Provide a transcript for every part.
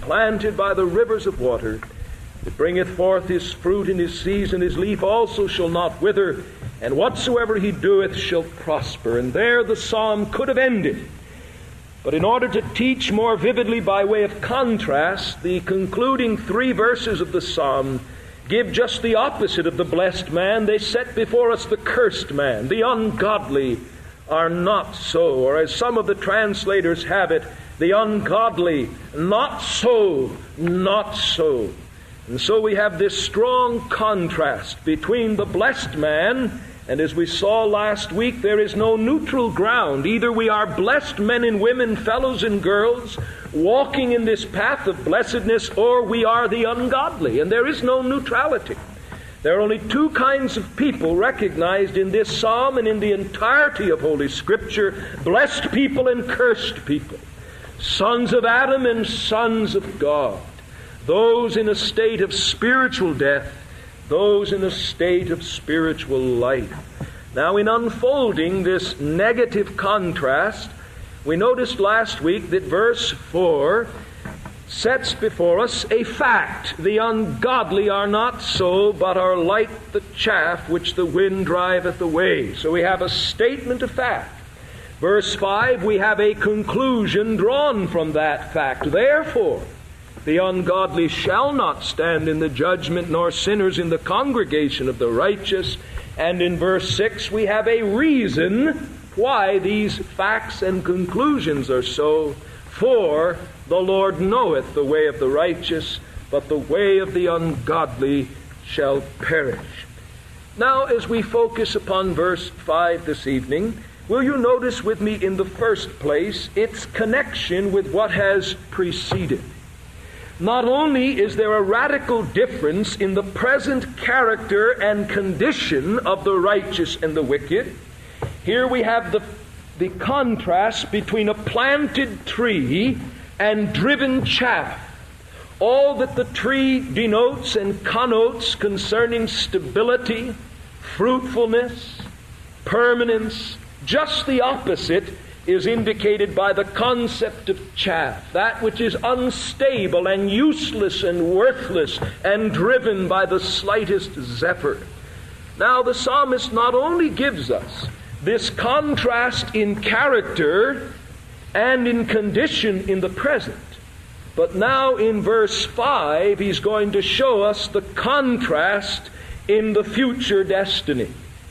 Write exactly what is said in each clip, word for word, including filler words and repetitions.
planted by the rivers of water, that bringeth forth his fruit in his season, his leaf also shall not wither, and whatsoever he doeth shall prosper. And there the psalm could have ended. But in order to teach more vividly by way of contrast, the concluding three verses of the psalm give just the opposite of the blessed man. They set before us the cursed man. The ungodly are not so. Or as some of the translators have it, the ungodly, not so, not so. And so we have this strong contrast between the blessed man, and as we saw last week, there is no neutral ground. Either we are blessed men and women, fellows and girls, walking in this path of blessedness, or we are the ungodly. And there is no neutrality. There are only two kinds of people recognized in this psalm and in the entirety of Holy Scripture: blessed people and cursed people, sons of Adam and sons of God, those in a state of spiritual death, those in a state of spiritual life. Now, in unfolding this negative contrast, we noticed last week that verse four sets before us a fact. The ungodly are not so, but are like the chaff which the wind driveth away. So we have a statement of fact. Verse five, we have a conclusion drawn from that fact. Therefore, the ungodly shall not stand in the judgment, nor sinners in the congregation of the righteous. And in verse six, we have a reason why these facts and conclusions are so. For the Lord knoweth the way of the righteous, but the way of the ungodly shall perish. Now, as we focus upon verse five this evening, will you notice with me in the first place its connection with what has preceded? Not only is there a radical difference in the present character and condition of the righteous and the wicked, here we have the, the contrast between a planted tree and driven chaff. All that the tree denotes and connotes concerning stability, fruitfulness, permanence, just the opposite is indicated by the concept of chaff, that which is unstable and useless and worthless and driven by the slightest zephyr. Now, the psalmist not only gives us this contrast in character and in condition in the present, but now in verse five he's going to show us the contrast in the future destiny.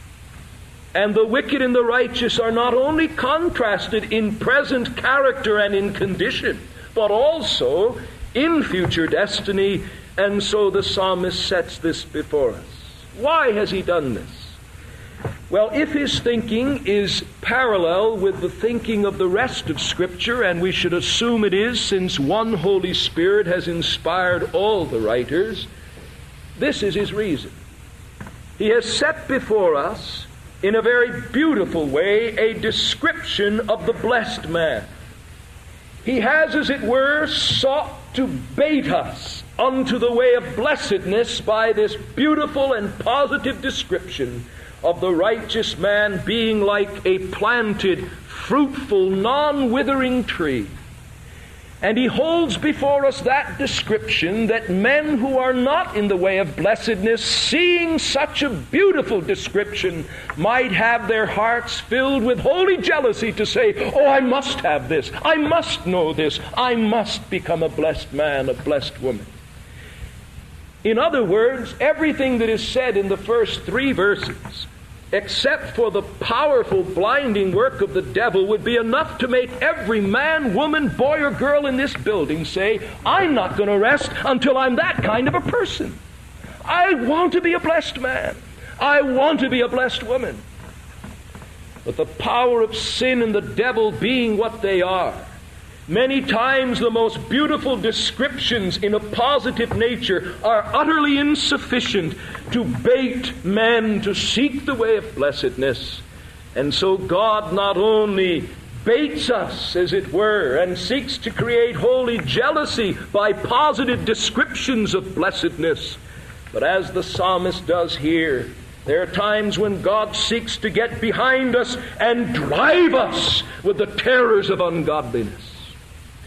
And the wicked and the righteous are not only contrasted in present character and in condition, but also in future destiny. And so the psalmist sets this before us. Why has he done this? Well, if his thinking is parallel with the thinking of the rest of Scripture, and we should assume it is, since one Holy Spirit has inspired all the writers, this is his reason. He has set before us, in a very beautiful way, a description of the blessed man. He has, as it were, sought to bait us unto the way of blessedness by this beautiful and positive description of the righteous man being like a planted, fruitful, non-withering tree. And he holds before us that description that men who are not in the way of blessedness, seeing such a beautiful description, might have their hearts filled with holy jealousy to say, oh, I must have this, I must know this, I must become a blessed man, a blessed woman. In other words, everything that is said in the first three verses, except for the powerful blinding work of the devil, would be enough to make every man, woman, boy, or girl in this building say, I'm not going to rest until I'm that kind of a person. I want to be a blessed man. I want to be a blessed woman. But the power of sin and the devil being what they are, many times the most beautiful descriptions in a positive nature are utterly insufficient to bait men to seek the way of blessedness. And so God not only baits us, as it were, and seeks to create holy jealousy by positive descriptions of blessedness, but as the psalmist does here, there are times when God seeks to get behind us and drive us with the terrors of ungodliness.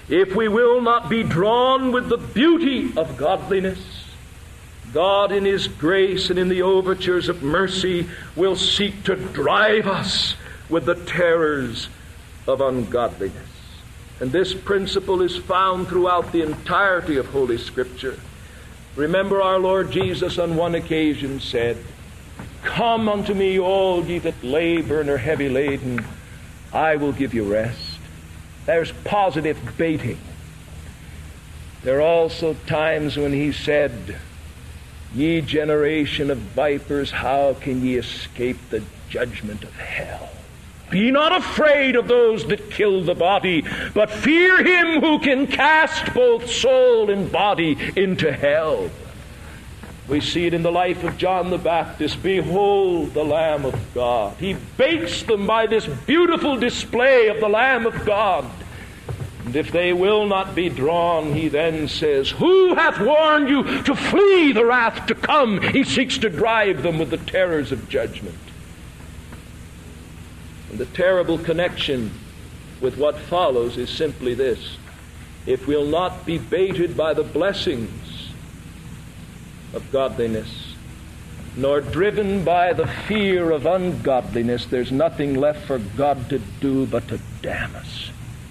if we will not be drawn with the beauty of godliness, God in His grace and in the overtures of mercy will seek to drive us with the terrors of ungodliness. And this principle is found throughout the entirety of Holy Scripture. Remember, our Lord Jesus on one occasion said, "Come unto me, all ye that labor and are heavy laden, I will give you rest." There's positive baiting. There are also times when He said, "Ye generation of vipers, how can ye escape the judgment of hell? Be not afraid of those that kill the body, but fear Him who can cast both soul and body into hell." We see it in the life of John the Baptist. Behold the Lamb of God. He baits them by this beautiful display of the Lamb of God. And if they will not be drawn, He then says, "Who hath warned you to flee the wrath to come?" He seeks to drive them with the terrors of judgment. And the terrible connection with what follows is simply this: if we'll not be baited by the blessings of godliness, nor driven by the fear of ungodliness, there's nothing left for God to do but to damn us.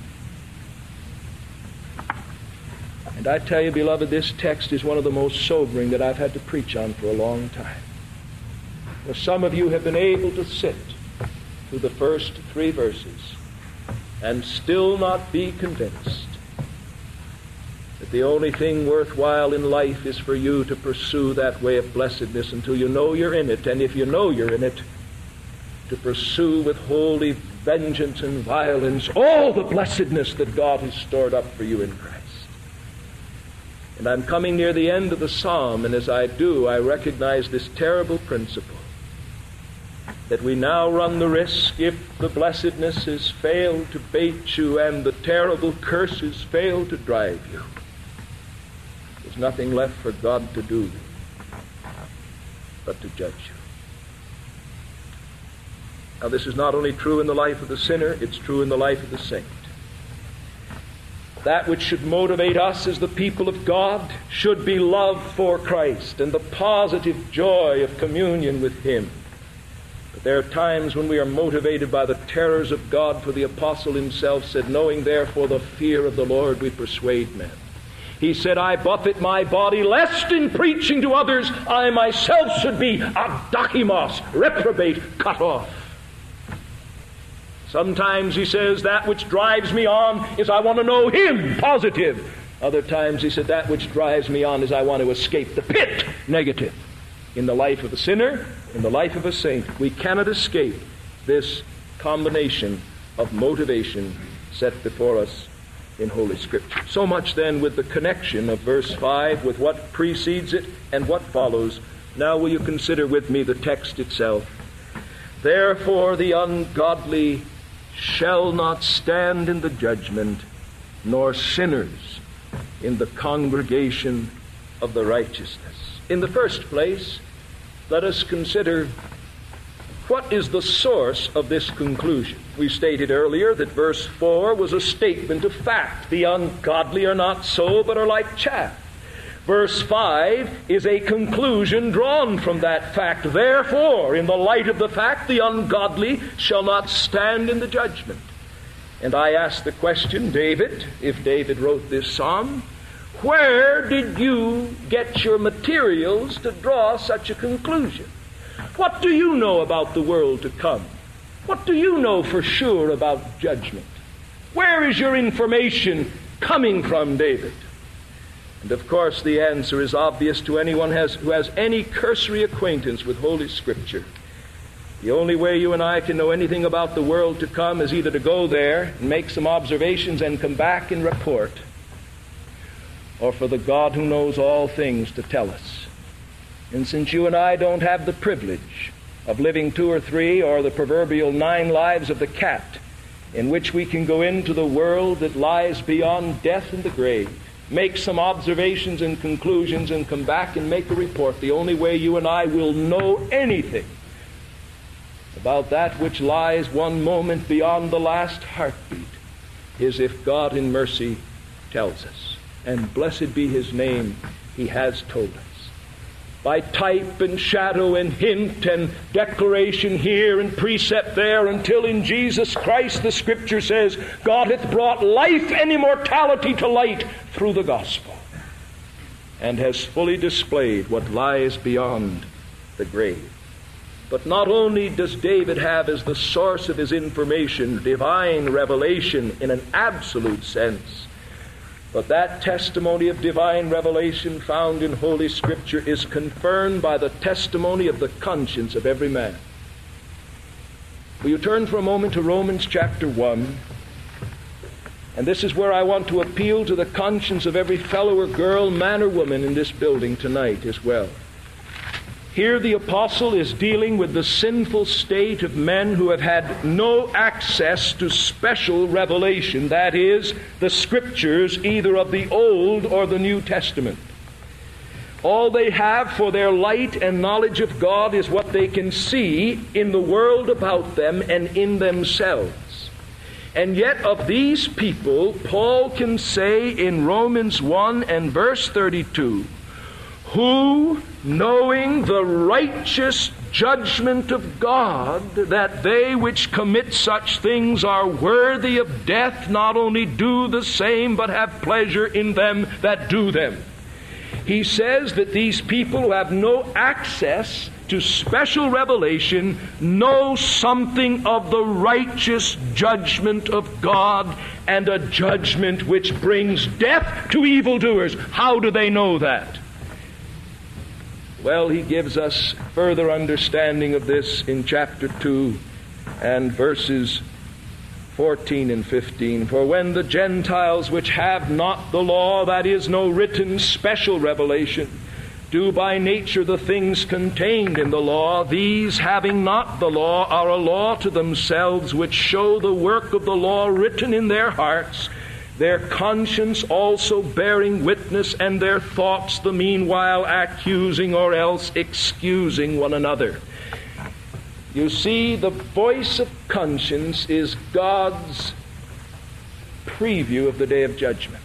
And I tell you, beloved, this text is one of the most sobering that I've had to preach on for a long time. For some of you have been able to sit through the first three verses and still not be convinced that the only thing worthwhile in life is for you to pursue that way of blessedness until you know you're in it, and if you know you're in it, to pursue with holy vengeance and violence all the blessedness that God has stored up for you in Christ. And I'm coming near the end of the psalm, and as I do, I recognize this terrible principle, that we now run the risk, if the blessedness has failed to bait you and the terrible curses fail to drive you, there's nothing left for God to do but to judge you. Now, this is not only true in the life of the sinner, it's true in the life of the saint. That which should motivate us as the people of God should be love for Christ and the positive joy of communion with Him. But there are times when we are motivated by the terrors of God, for the apostle himself said, "Knowing therefore the fear of the Lord, we persuade men." He said, "I buffet my body, lest in preaching to others I myself should be adokimos, reprobate, cut off." Sometimes, he says, that which drives me on is I want to know Him, positive. Other times, he said, that which drives me on is I want to escape the pit, negative. In the life of a sinner, in the life of a saint, we cannot escape this combination of motivation set before us in Holy Scripture. So much then with the connection of verse five with what precedes it and what follows. Now will you consider with me the text itself. "Therefore the ungodly shall not stand in the judgment, nor sinners in the congregation of the righteousness." In the first place, let us consider what is the source of this conclusion. We stated earlier that verse four was a statement of fact. The ungodly are not so, but are like chaff. Verse five is a conclusion drawn from that fact. Therefore, in the light of the fact, the ungodly shall not stand in the judgment. And I ask the question, David, if David wrote this psalm, where did you get your materials to draw such a conclusion? What do you know about the world to come? What do you know for sure about judgment? Where is your information coming from, David? And of course the answer is obvious to anyone has, who has any cursory acquaintance with Holy Scripture. The only way you and I can know anything about the world to come is either to go there and make some observations and come back and report, or for the God who knows all things to tell us. And since you and I don't have the privilege of living two or three or the proverbial nine lives of the cat, in which we can go into the world that lies beyond death and the grave, make some observations and conclusions, and come back and make a report, the only way you and I will know anything about that which lies one moment beyond the last heartbeat is if God in mercy tells us. And blessed be his name, he has told us. By type and shadow and hint and declaration here and precept there, until in Jesus Christ, the Scripture says, God hath brought life and immortality to light through the gospel, and has fully displayed what lies beyond the grave. But not only does David have as the source of his information divine revelation in an absolute sense, but that testimony of divine revelation found in Holy Scripture is confirmed by the testimony of the conscience of every man. Will you turn for a moment to Romans chapter one? And this is where I want to appeal to the conscience of every fellow or girl, man or woman in this building tonight as well. Here the apostle is dealing with the sinful state of men who have had no access to special revelation, that is, the Scriptures either of the Old or the New Testament. All they have for their light and knowledge of God is what they can see in the world about them and in themselves. And yet of these people, Paul can say in Romans one and verse thirty-two, who, knowing the righteous judgment of God, that they which commit such things are worthy of death, not only do the same, but have pleasure in them that do them. He says that these people who have no access to special revelation know something of the righteous judgment of God, and a judgment which brings death to evildoers. How do they know that? Well, he gives us further understanding of this in chapter two and verses fourteen and fifteen. For when the Gentiles which have not the law, that is, no written special revelation, do by nature the things contained in the law, these, having not the law, are a law to themselves, which show the work of the law written in their hearts, their conscience also bearing witness, and their thoughts the meanwhile accusing or else excusing one another. You see, the voice of conscience is God's preview of the day of judgment.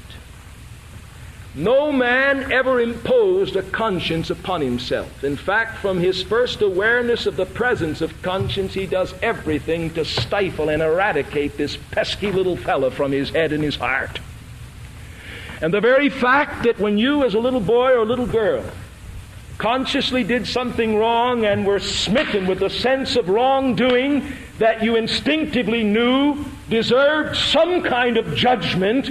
No man ever imposed a conscience upon himself. In fact, from his first awareness of the presence of conscience, he does everything to stifle and eradicate this pesky little fella from his head and his heart. And the very fact that when you as a little boy or little girl consciously did something wrong and were smitten with the sense of wrongdoing that you instinctively knew deserved some kind of judgment,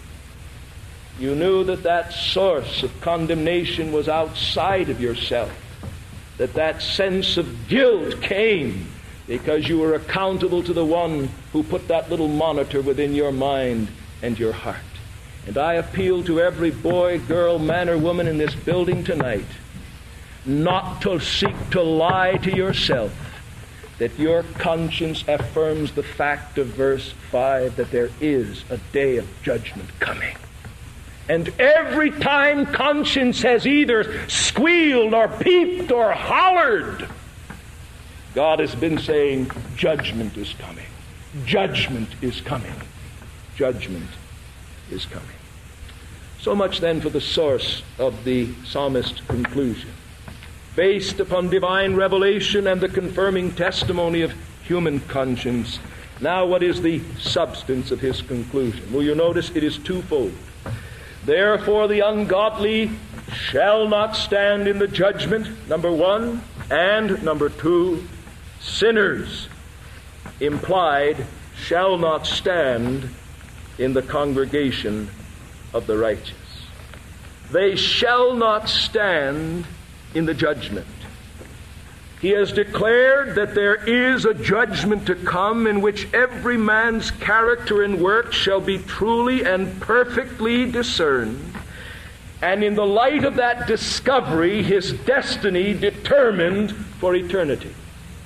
you knew that that source of condemnation was outside of yourself, that that sense of guilt came because you were accountable to the one who put that little monitor within your mind and your heart. And I appeal to every boy, girl, man, or woman in this building tonight not to seek to lie to yourself, that your conscience affirms the fact of verse five, that there is a day of judgment coming. And every time conscience has either squealed or peeped or hollered, God has been saying, judgment is coming. Judgment is coming. Judgment is coming. So much then for the source of the psalmist's conclusion. Based upon divine revelation and the confirming testimony of human conscience. Now what is the substance of his conclusion? Will you notice it is twofold. Therefore the ungodly shall not stand in the judgment, number one, and number two, sinners, implied, shall not stand in the congregation of the righteous. They shall not stand in the judgment. He has declared that there is a judgment to come in which every man's character and work shall be truly and perfectly discerned, and in the light of that discovery, his destiny determined for eternity.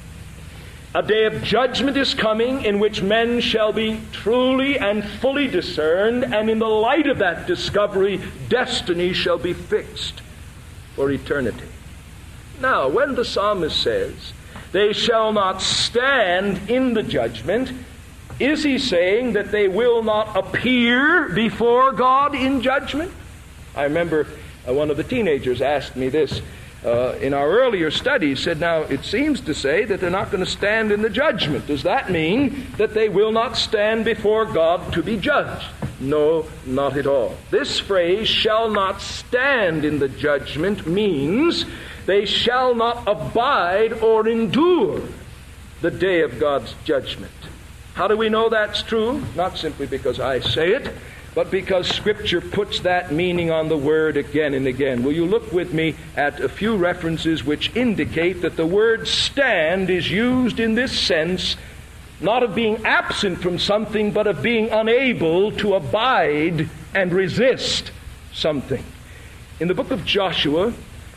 A day of judgment is coming in which men shall be truly and fully discerned, and in the light of that discovery, destiny shall be fixed for eternity. Now, when the psalmist says, they shall not stand in the judgment, Is he saying that they will not appear before God in judgment? I remember uh, one of the teenagers asked me this uh, in our earlier studies, said, now, it seems to say that they're not going to stand in the judgment. Does that mean that they will not stand before God to be judged? No, not at all. This phrase, shall not stand in the judgment, means they shall not abide or endure the day of God's judgment. How do we know that's true? Not simply because I say it, but because Scripture puts that meaning on the word again and again. Will you look with me at a few references which indicate that the word stand is used in this sense, not of being absent from something, but of being unable to abide and resist something. In the book of Joshua,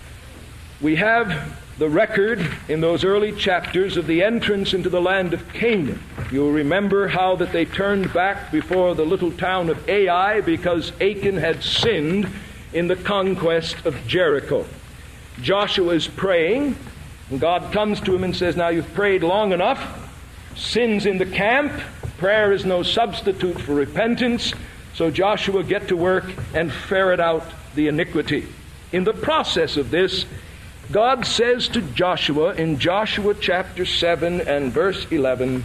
we have the record in those early chapters of the entrance into the land of Canaan. You'll remember how that they turned back before the little town of Ai because Achan had sinned in the conquest of Jericho. Joshua is praying, and God comes to him and says, now you've prayed long enough. Sin's in the camp. Prayer is no substitute for repentance. So Joshua, get to work and ferret out the iniquity. In the process of this, God says to Joshua in Joshua chapter seven and verse eleven,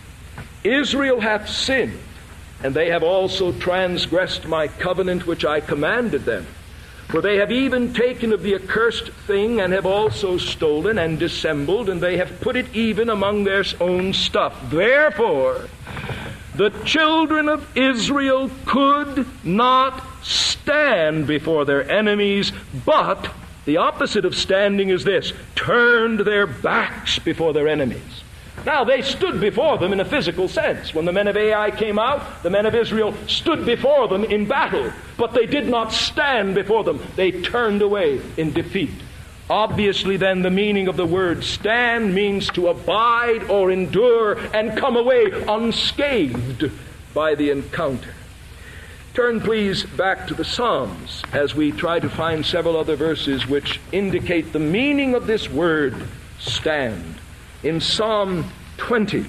Israel hath sinned, and they have also transgressed my covenant which I commanded them. For they have even taken of the accursed thing, and have also stolen and dissembled, and they have put it even among their own stuff. Therefore, the children of Israel could not stand before their enemies, but the opposite of standing is this: turned their backs before their enemies. Now, they stood before them in a physical sense. When the men of Ai came out, the men of Israel stood before them in battle, but they did not stand before them. They turned away in defeat. Obviously, then, the meaning of the word stand means to abide or endure and come away unscathed by the encounter. Turn, please, back to the Psalms as we try to find several other verses which indicate the meaning of this word, stand. In Psalm twenty,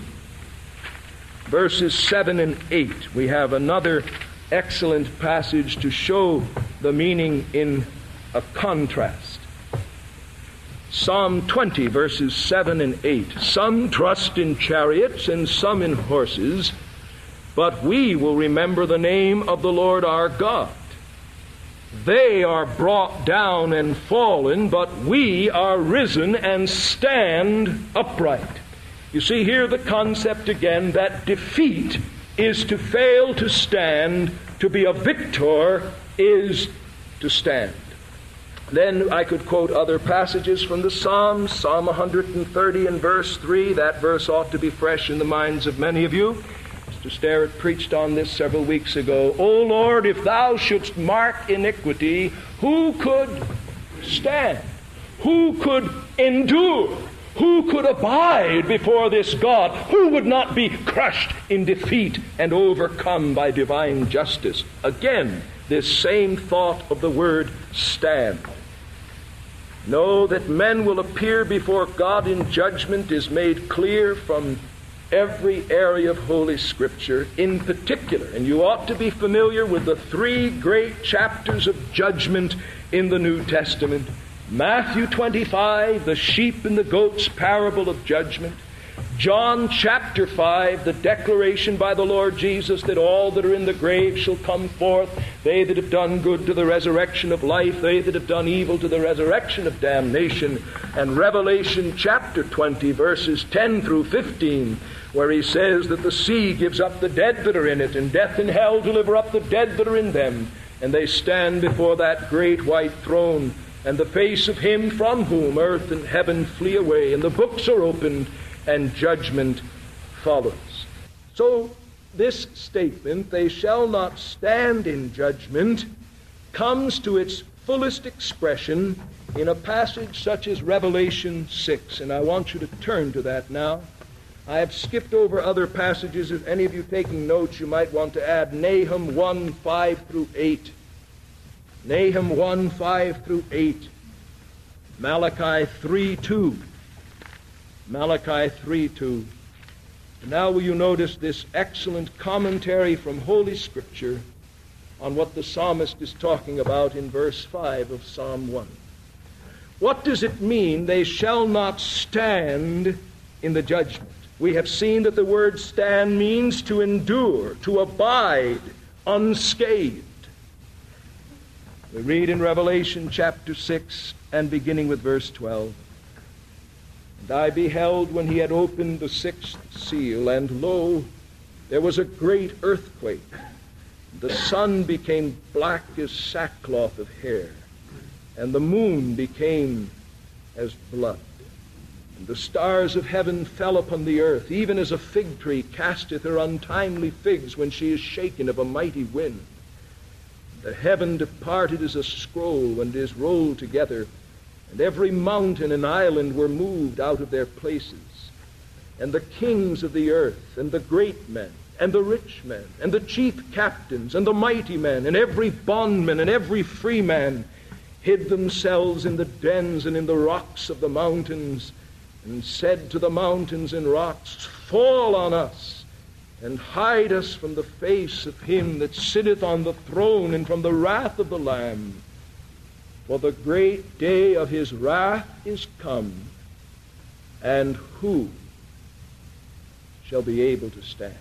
verses seven and eight, we have another excellent passage to show the meaning in a contrast. Psalm twenty, verses seven and eight. Some trust in chariots and some in horses, but we will remember the name of the Lord our God. They are brought down and fallen, but we are risen and stand upright. You see here the concept again that defeat is to fail to stand, to be a victor is to stand. Then I could quote other passages from the Psalms. Psalm one hundred thirty and verse three. That verse ought to be fresh in the minds of many of you. Mister Starrett preached on this several weeks ago. O Lord, if thou shouldst mark iniquity, who could stand? Who could endure? Who could abide before this God? Who would not be crushed in defeat and overcome by divine justice? Again, this same thought of the word stand. Know that men will appear before God in judgment is made clear from every area of Holy Scripture in particular. And you ought to be familiar with the three great chapters of judgment in the New Testament. Matthew twenty-five, the sheep and the goats parable of judgment. John chapter five, the declaration by the Lord Jesus that all that are in the grave shall come forth, they that have done good to the resurrection of life, they that have done evil to the resurrection of damnation. And Revelation chapter twenty, verses ten through fifteen, where he says that the sea gives up the dead that are in it, and death and hell deliver up the dead that are in them. And they stand before that great white throne, and the face of him from whom earth and heaven flee away, and the books are opened, and judgment follows. So this statement, they shall not stand in judgment, comes to its fullest expression in a passage such as Revelation six. And I want you to turn to that now. I have skipped over other passages. If any of you taking notes, you might want to add Nahum one, five through eight. Nahum one, five through eight. Malachi three, two. Malachi three, two. Now will you notice this excellent commentary from Holy Scripture on what the psalmist is talking about in verse five of Psalm one. What does it mean, they shall not stand in the judgment? We have seen that the word stand means to endure, to abide unscathed. We read in Revelation chapter six and beginning with verse twelve. And I beheld when he had opened the sixth seal, and lo, there was a great earthquake. The sun became black as sackcloth of hair, and the moon became as blood. And the stars of heaven fell upon the earth, even as a fig tree casteth her untimely figs when she is shaken of a mighty wind. The heaven departed as a scroll and is rolled together, and every mountain and island were moved out of their places. And the kings of the earth, and the great men, and the rich men, and the chief captains, and the mighty men, and every bondman, and every free man, hid themselves in the dens and in the rocks of the mountains, and said to the mountains and rocks, Fall on us, and hide us from the face of him that sitteth on the throne, and from the wrath of the Lamb. For the great day of his wrath is come, and who shall be able to stand?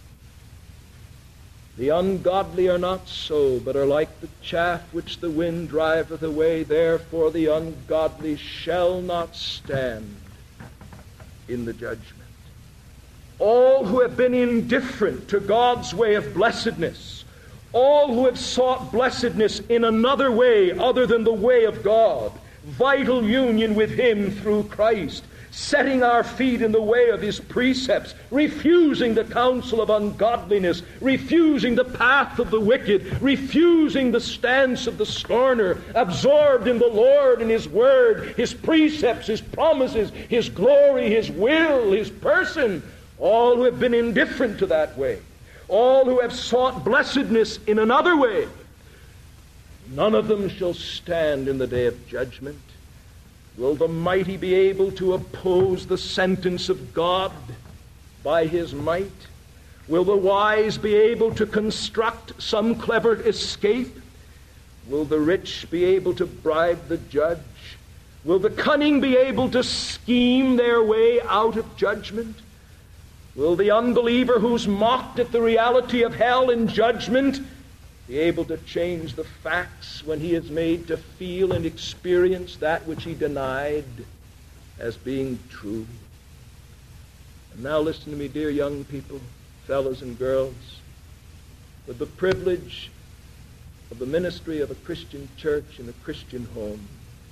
The ungodly are not so, but are like the chaff which the wind driveth away. Therefore the ungodly shall not stand in the judgment. All who have been indifferent to God's way of blessedness, all who have sought blessedness in another way other than the way of God, vital union with him through Christ, setting our feet in the way of his precepts, refusing the counsel of ungodliness, refusing the path of the wicked, refusing the stance of the scorner, absorbed in the Lord and his word, his precepts, his promises, his glory, his will, his person. All who have been indifferent to that way, all who have sought blessedness in another way, none of them shall stand in the day of judgment. Will the mighty be able to oppose the sentence of God by his might? Will the wise be able to construct some clever escape? Will the rich be able to bribe the judge? Will the cunning be able to scheme their way out of judgment? Will the unbeliever who's mocked at the reality of hell and judgment be able to change the facts when he is made to feel and experience that which he denied as being true? And now listen to me, dear young people, fellows and girls. With the privilege of the ministry of a Christian church in a Christian home,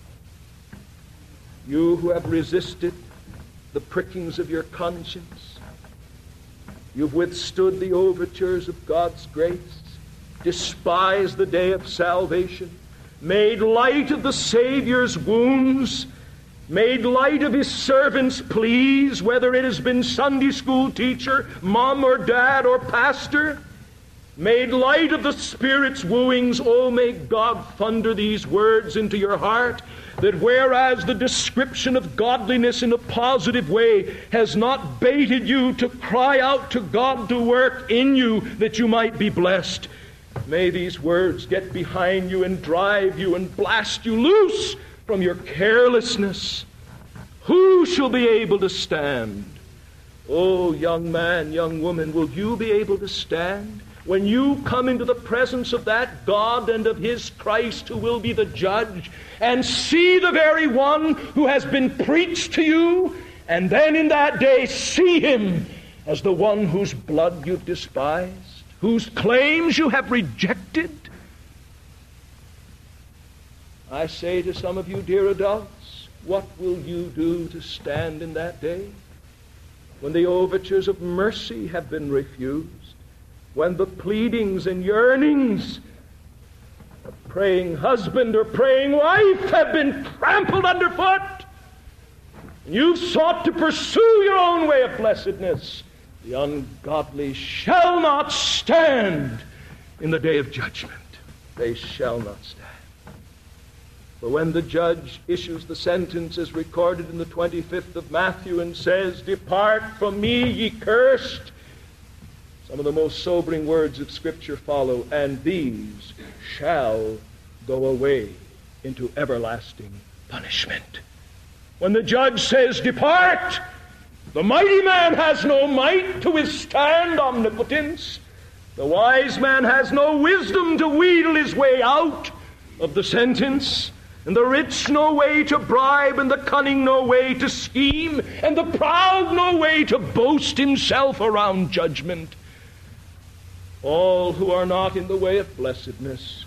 you who have resisted the prickings of your conscience, you've withstood the overtures of God's grace, despised the day of salvation, made light of the Savior's wounds, made light of his servants' pleas, whether it has been Sunday school teacher, mom or dad or pastor, made light of the Spirit's wooings. Oh, may God thunder these words into your heart, that whereas the description of godliness in a positive way has not baited you to cry out to God to work in you that you might be blessed, may these words get behind you and drive you and blast you loose from your carelessness. Who shall be able to stand? Oh, young man, young woman, will you be able to stand when you come into the presence of that God and of his Christ who will be the judge, and see the very one who has been preached to you, and then in that day see him as the one whose blood you've despised, whose claims you have rejected? I say to some of you, dear adults, what will you do to stand in that day when the overtures of mercy have been refused, when the pleadings and yearnings of praying husband or praying wife have been trampled underfoot, and you've sought to pursue your own way of blessedness? The ungodly shall not stand in the day of judgment. They shall not stand. For when the judge issues the sentence as recorded in the twenty-fifth of Matthew and says, "Depart from me, ye cursed," some of the most sobering words of Scripture follow, "and these shall go away into everlasting punishment." When the judge says, "Depart," the mighty man has no might to withstand omnipotence. The wise man has no wisdom to wheedle his way out of the sentence. And the rich no way to bribe, and the cunning no way to scheme, and the proud no way to boast himself around judgment. All who are not in the way of blessedness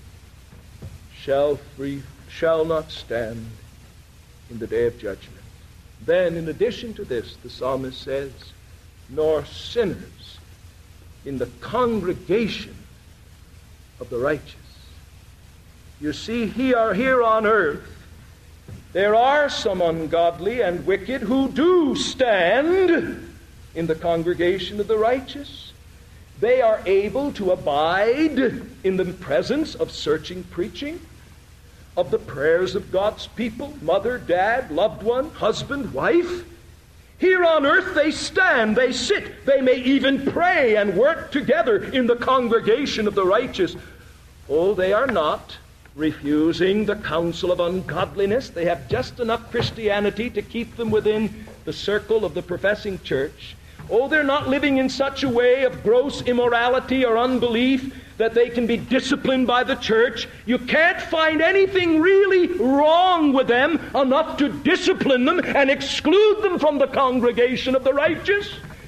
shall free, shall not stand in the day of judgment. Then, in addition to this, the psalmist says, "Nor sinners in the congregation of the righteous." You see, here, here on earth, there are some ungodly and wicked who do stand in the congregation of the righteous. They are able to abide in the presence of searching preaching, of the prayers of God's people, mother, dad, loved one, husband, wife. Here on earth they stand, they sit, they may even pray and work together in the congregation of the righteous. Oh, they are not refusing the counsel of ungodliness. They have just enough Christianity to keep them within the circle of the professing church. Oh, they're not living in such a way of gross immorality or unbelief that they can be disciplined by the church. You can't find anything really wrong with them enough to discipline them and exclude them from the congregation of the righteous.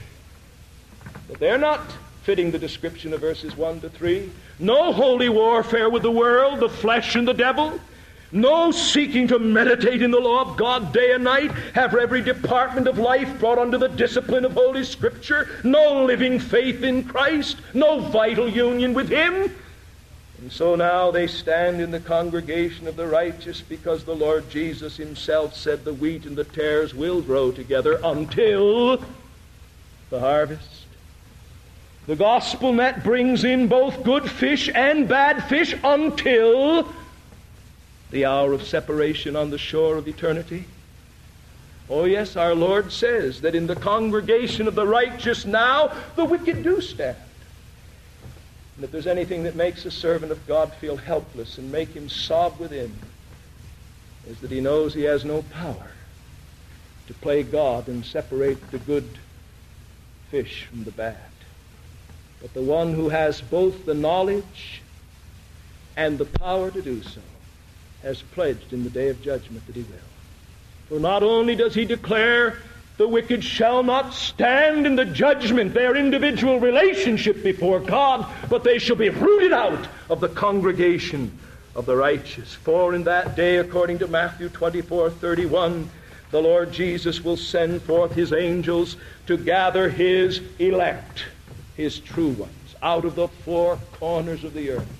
But they're not fitting the description of verses one to three. No holy warfare with the world, the flesh, and the devil. No seeking to meditate in the law of God day and night, have every department of life brought under the discipline of Holy Scripture. No living faith in Christ. No vital union with Him. And so now they stand in the congregation of the righteous because the Lord Jesus Himself said the wheat and the tares will grow together until the harvest. The gospel net brings in both good fish and bad fish until the hour of separation on the shore of eternity. Oh yes, our Lord says that in the congregation of the righteous now the wicked do stand. And if there's anything that makes a servant of God feel helpless and make him sob within, is that he knows he has no power to play God and separate the good fish from the bad. But the one who has both the knowledge and the power to do so has pledged in the day of judgment that he will. For not only does he declare the wicked shall not stand in the judgment, their individual relationship before God, but they shall be rooted out of the congregation of the righteous. For in that day, according to Matthew twenty-four thirty-one, the Lord Jesus will send forth His angels to gather His elect, His true ones, out of the four corners of the earth.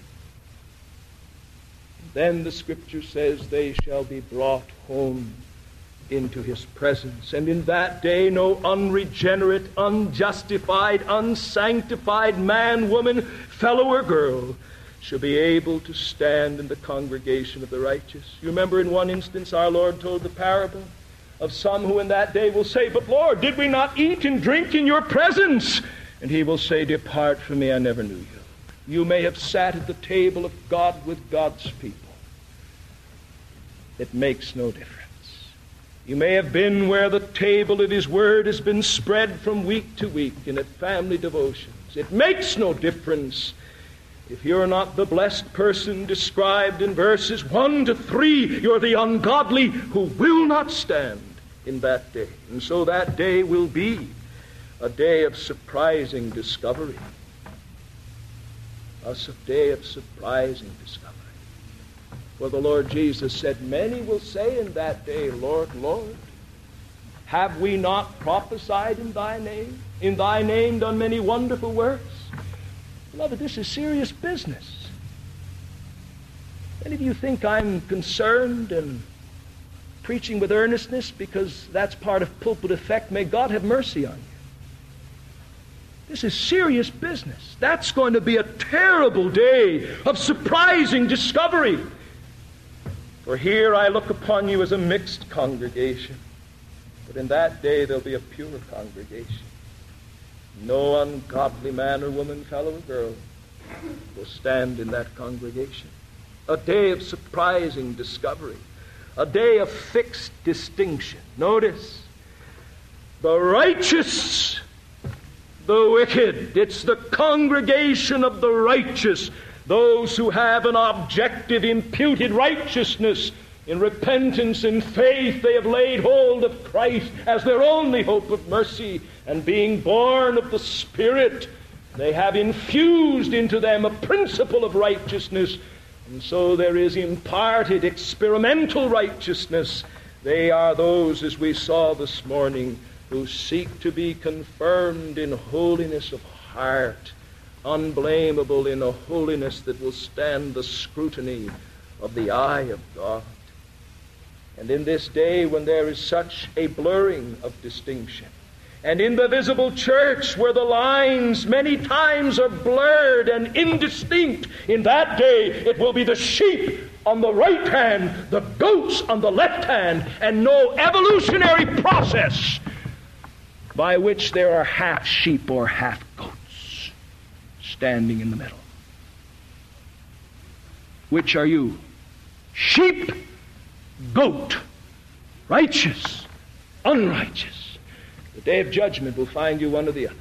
Then the Scripture says they shall be brought home into His presence. And in that day no unregenerate, unjustified, unsanctified man, woman, fellow or girl shall be able to stand in the congregation of the righteous. You remember in one instance our Lord told the parable of some who in that day will say, "But Lord, did we not eat and drink in your presence?" And He will say, "Depart from me, I never knew you." You may have sat at the table of God with God's people. It makes no difference. You may have been where the table of His Word has been spread from week to week and at family devotions. It makes no difference if you're not the blessed person described in verses one to three. You're the ungodly who will not stand in that day. And so that day will be a day of surprising discovery. A day of surprising discovery. For the Lord Jesus said, "Many will say in that day, Lord, Lord, have we not prophesied in Thy name? In Thy name done many wonderful works?" Beloved, this is serious business. Any of you think I'm concerned and preaching with earnestness because that's part of pulpit effect? May God have mercy on you. This is serious business. That's going to be a terrible day of surprising discovery. For here I look upon you as a mixed congregation, but in that day there'll be a pure congregation. No ungodly man or woman, fellow or girl, will stand in that congregation. A day of surprising discovery, a day of fixed distinction. Notice, the righteous, the wicked. It's the congregation of the righteous, those who have an objective imputed righteousness. In repentance and faith they have laid hold of Christ as their only hope of mercy, and being born of the Spirit, they have infused into them a principle of righteousness, and so there is imparted experimental righteousness. They are those, as we saw this morning, who seek to be confirmed in holiness of heart, unblameable in a holiness that will stand the scrutiny of the eye of God. And in this day when there is such a blurring of distinction, and in the visible church where the lines many times are blurred and indistinct, in that day it will be the sheep on the right hand, the goats on the left hand, and no evolutionary process by which there are half sheep or half goats standing in the middle. Which are you? Sheep, goat, righteous, unrighteous. The day of judgment will find you one or the other.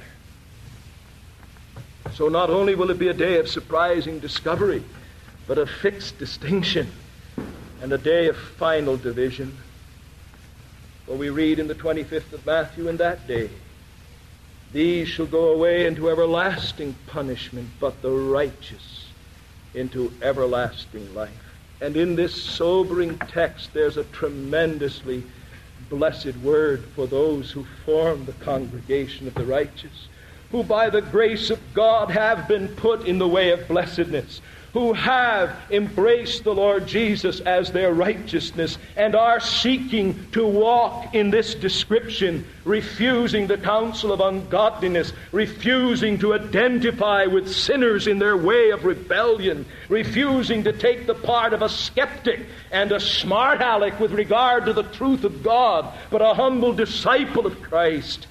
So not only will it be a day of surprising discovery, but of fixed distinction, and a day of final division. For we read in the twenty-fifth of Matthew, in that day, these shall go away into everlasting punishment, but the righteous into everlasting life. And in this sobering text, there's a tremendously blessed word for those who form the congregation of the righteous, who by the grace of God have been put in the way of blessedness, who have embraced the Lord Jesus as their righteousness and are seeking to walk in this description, refusing the counsel of ungodliness, refusing to identify with sinners in their way of rebellion, refusing to take the part of a skeptic and a smart aleck with regard to the truth of God, but a humble disciple of Christ.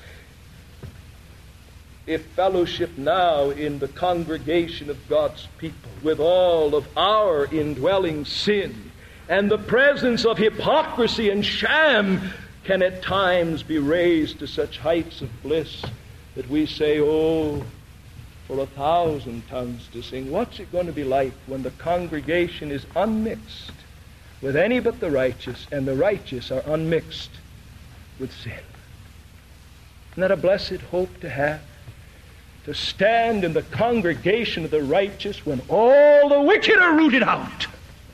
If fellowship now in the congregation of God's people, with all of our indwelling sin and the presence of hypocrisy and sham, can at times be raised to such heights of bliss that we say, oh, for a thousand tongues to sing. What's it going to be like when the congregation is unmixed with any but the righteous, and the righteous are unmixed with sin? Isn't that a blessed hope to have? To stand in the congregation of the righteous when all the wicked are rooted out.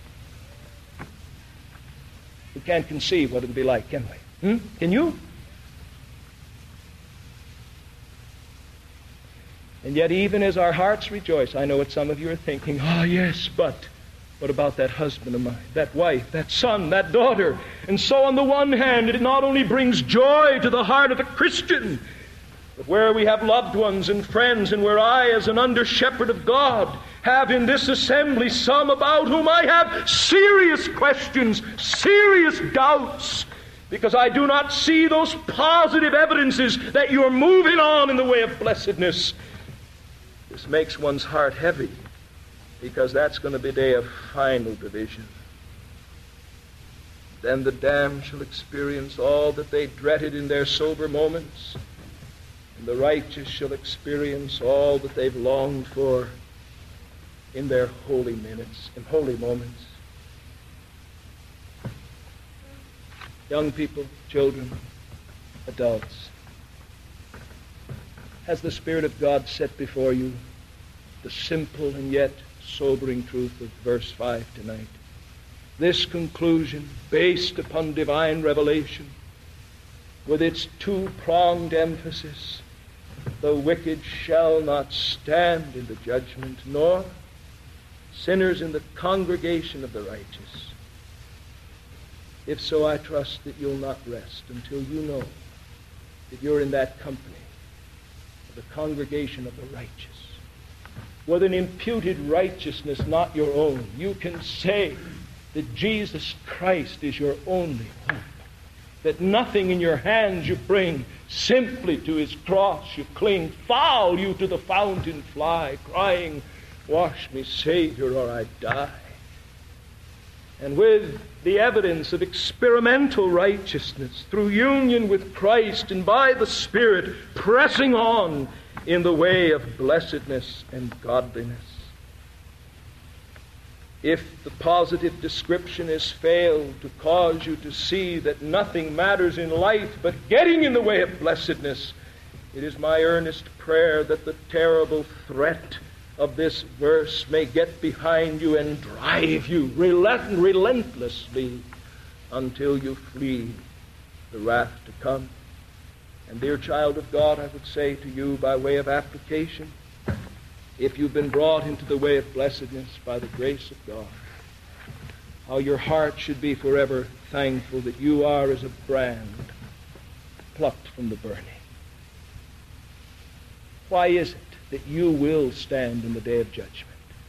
We can't conceive what it would be like, can we? Hmm? Can you? And yet even as our hearts rejoice, I know what some of you are thinking, oh yes, but what about that husband of mine, that wife, that son, that daughter? And so on the one hand, it not only brings joy to the heart of a Christian, but where we have loved ones and friends, and where I, as an under-shepherd of God, have in this assembly some about whom I have serious questions, serious doubts, because I do not see those positive evidences that you're moving on in the way of blessedness. This makes one's heart heavy, because that's going to be a day of final division. Then the damned shall experience all that they dreaded in their sober moments, and the righteous shall experience all that they've longed for in their holy minutes and holy moments. Young people, children, adults, has the Spirit of God set before you the simple and yet sobering truth of verse five tonight? This conclusion, based upon divine revelation, with its two-pronged emphasis, the wicked shall not stand in the judgment, nor sinners in the congregation of the righteous. If so, I trust that you'll not rest until you know that you're in that company of the congregation of the righteous, with an imputed righteousness not your own. You can say that Jesus Christ is your only hope, that nothing in your hands you bring, simply to his cross you cling, foul you to the fountain fly, crying, wash me, Savior, or I die. And with the evidence of experimental righteousness, through union with Christ and by the Spirit, pressing on in the way of blessedness and godliness. If the positive description has failed to cause you to see that nothing matters in life but getting in the way of blessedness, it is my earnest prayer that the terrible threat of this verse may get behind you and drive you relent- relentlessly until you flee the wrath to come. And dear child of God, I would say to you by way of application, if you've been brought into the way of blessedness by the grace of God, how your heart should be forever thankful that you are as a brand plucked from the burning. Why is it that you will stand in the day of judgment?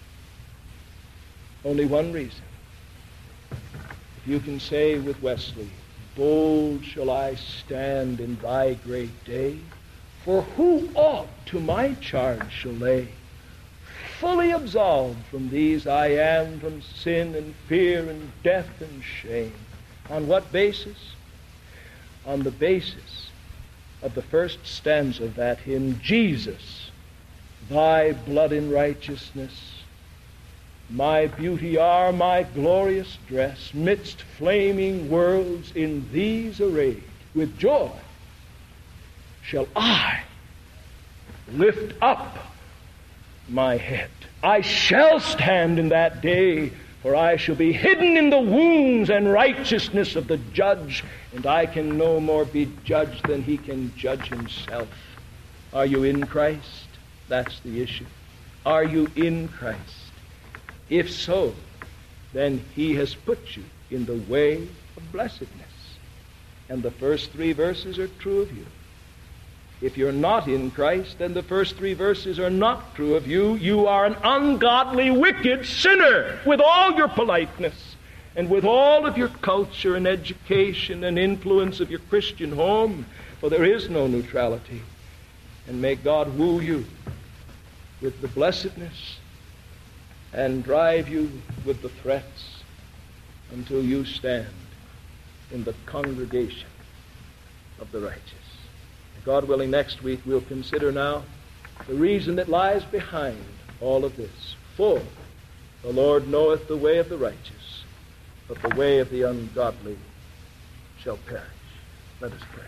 Only one reason. If you can say with Wesley, bold shall I stand in thy great day, for who aught to my charge shall lay? Fully absolved from these I am, from sin and fear and death and shame. On what basis? On the basis of the first stanza of that hymn, Jesus, thy blood in righteousness, my beauty are, my glorious dress, midst flaming worlds in these arrayed, with joy shall I lift up my head. I shall stand in that day, for I shall be hidden in the wounds and righteousness of the judge, and I can no more be judged than he can judge himself. Are you in Christ? That's the issue. Are you in Christ? If so, then he has put you in the way of blessedness. And the first three verses are true of you. If you're not in Christ, then the first three verses are not true of you. You are an ungodly, wicked sinner with all your politeness and with all of your culture and education and influence of your Christian home, for there is no neutrality. And may God woo you with the blessedness and drive you with the threats until you stand in the congregation of the righteous. God willing, next week we'll consider now the reason that lies behind all of this. For the Lord knoweth the way of the righteous, but the way of the ungodly shall perish. Let us pray.